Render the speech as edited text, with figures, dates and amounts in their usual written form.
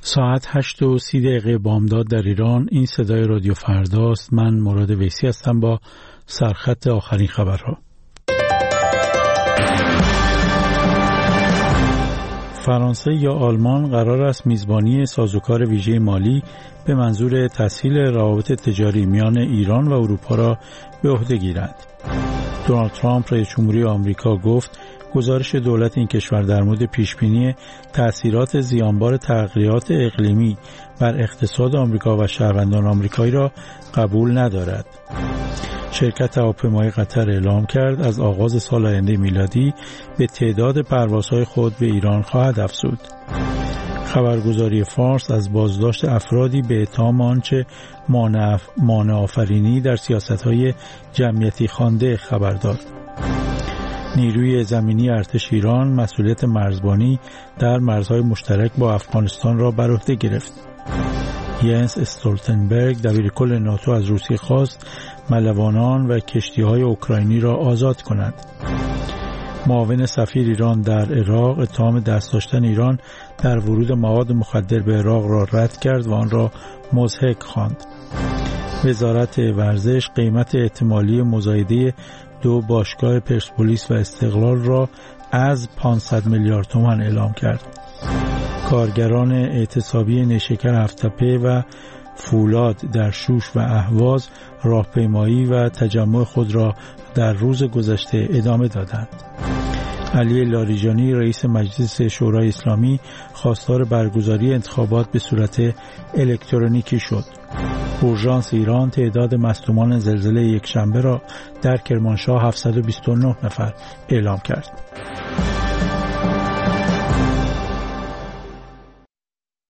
ساعت 8:30 بامداد در ایران. این صدای رادیو فرداست. من مراد ویسی هستم با سرخط آخرین خبرها. فرانسه یا آلمان قرار است میزبانی سازوکار ویژه مالی به منظور تسهیل روابط تجاری میان ایران و اروپا را به عهده گیرند. دونالد ترامپ رئیس جمهوری آمریکا گفت گزارش دولت این کشور در مورد پیشبینی تأثیرات زیانبار تغییرات اقلیمی بر اقتصاد آمریکا و شهروندان آمریکایی را قبول ندارد. شرکت هواپیمایی قطر اعلام کرد از آغاز سال آینده میلادی به تعداد پروازهای خود به ایران خواهد افزود. خبرگزاری فارس از بازداشت افرادی به اتهام آنچه مانع آفرینی در سیاست‌های جمعیتی خوانده خبر داد. نیروی زمینی ارتش ایران مسئولیت مرزبانی در مرزهای مشترک با افغانستان را بر عهده گرفت. ینس استولتنبرگ دبیرکل ناتو از روسیه خواست ملوانان و کشتی‌های اوکراینی را آزاد کند. معاون سفیر ایران در عراق اتهام دست داشتن ایران در ورود مواد مخدر به عراق را رد کرد و آن را مضحک خواند. وزارت ورزش قیمت احتمالی مزایده 2 باشگاه پرسپولیس و استقلال را از 500 میلیارد تومان اعلام کرد. کارگران اعتصابی نیشکر هفت‌تپه و فولاد در شوش و اهواز راهپیمایی و تجمع خود را در روز گذشته ادامه دادند. علی لاریجانی رئیس مجلس شورای اسلامی خواستار برگزاری انتخابات به صورت الکترونیکی شد. اورژانس ایران تعداد مصدومان زلزله یکشنبه را در کرمانشاه 729 نفر اعلام کرد.